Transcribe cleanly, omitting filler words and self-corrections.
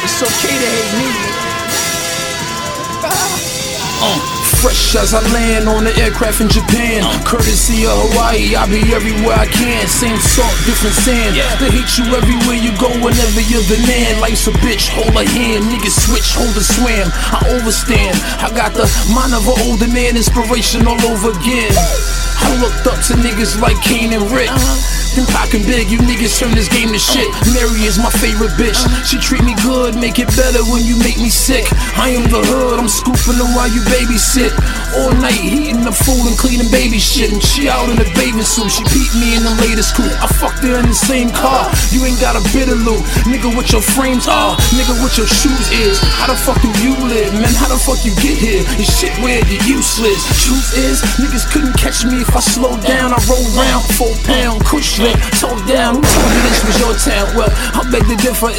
It's okay to hate me. Fresh as I land on the aircraft in Japan, courtesy of Hawaii, I be everywhere I can. Same salt, different sand. They hate you everywhere you go whenever you're the man. Life's a bitch, hold a hand. Niggas switch, hold a swam. I overstand. I got the mind of an older man, inspiration all over again. I looked up to niggas like Kane and Rick. Been packing big, you niggas turn this game to shit. Mary is my favorite bitch. She treat me good, make it better when you make me sick. I am the hood, I'm scooping them while you babysit. All night heating up food and cleaning baby shit. And she out in a bathing suit, she peeped me in the latest coupe. I fucked her in the same car, you ain't got a bit of loot. Nigga, what your frames are, nigga, what your shoes is. How the fuck do you live, man, how the fuck you get here? Your shit weird, you useless. Truth is, niggas couldn't catch me if I slowed down. I roll round, 4 pound, kush lit, toe down. Who told you this was your town? Well, I beg to differ.